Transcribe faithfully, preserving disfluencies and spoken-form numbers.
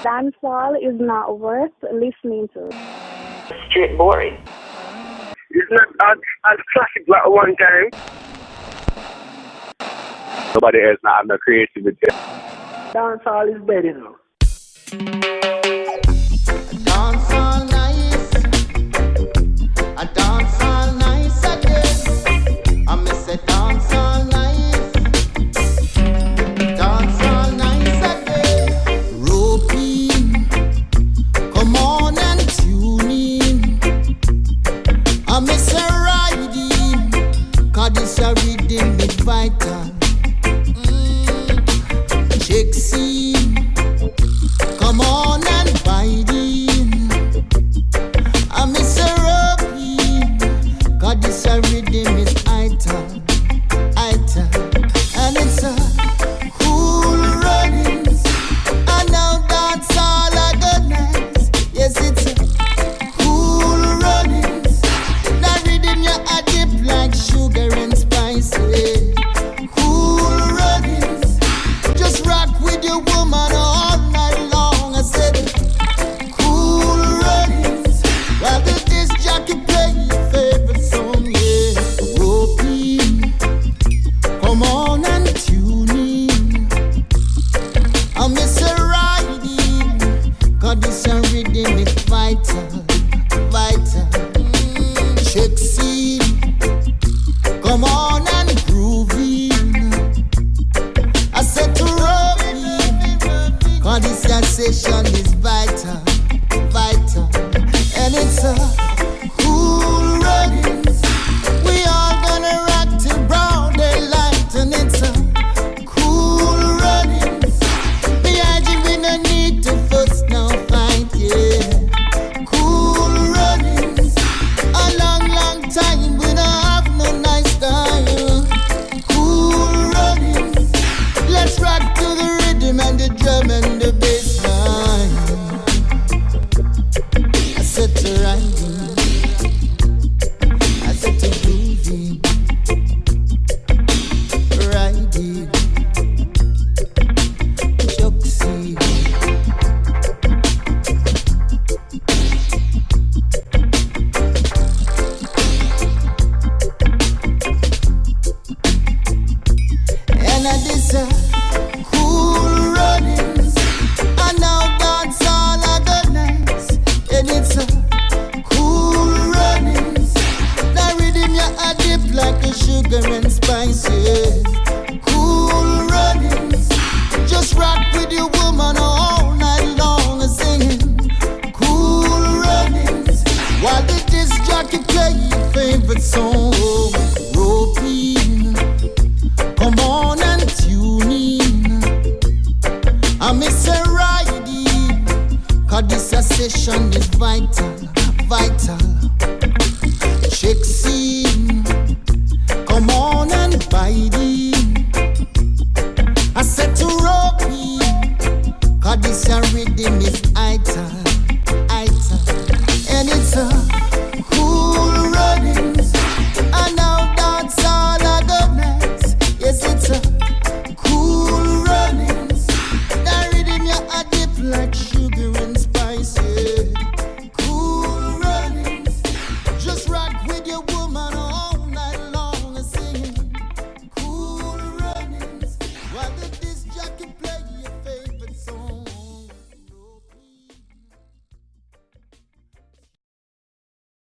Dancehall is not worth listening to. Straight boring. It's not as, as classic like one time. Nobody else now have no creativity. Dancehall is dead, you know. Dancehall nice. A dancehall nice again. I miss a dancehall nice. Dancehall nice again. Roping, come on and tune in. I miss a riding, 'cause this a rhythm is vital. Mm. Check scene, come on and bite in. I miss a roping, 'cause this a rhythm is vital, vital. And it's a cool runnings, and now that's all I got nice. Yes, it's a cool runnings. That rhythm you a dip like sugar and spices. Cool runnings, just rock with your woman all night long. I said cool runnings, while the disc jockey play your favorite song, yeah. Roping, come on and tune in. I miss a riding, 'cause this a rhythm is vital, vital. Mm, check scene, come on and groove in. I said to roping, 'cause this a session is vital, vital. And it's a cool runnings. We all gonna rock till broad daylight. And it's a cool runnings. Behind you we no need to fuss, no fight, yeah. Cool runnings. A long, long time we don't have no nice time. Cool runnings. Let's rock to the rhythm and the drum and the bass line. I said to riding, I said to grooving, riding, juxing. And I this a cool runnings, and now that's all I got nice. And it's a cool runnings. That rhythm you a dip like a sugar and spices. Cool runnings, just rock with your woman all night long, singing cool runnings, while the disc jockey play your favorite song. Roping, come on and tune in. I miss a riding, 'cause this a session is vital, vital. Check scene, come on and bite in. I said to roping, 'cause this a rhythm is vital, vital. And it's a cool runnings, and now that's all I got nice. Yes, it's a cool runnings. That rhythm you a dip like sugar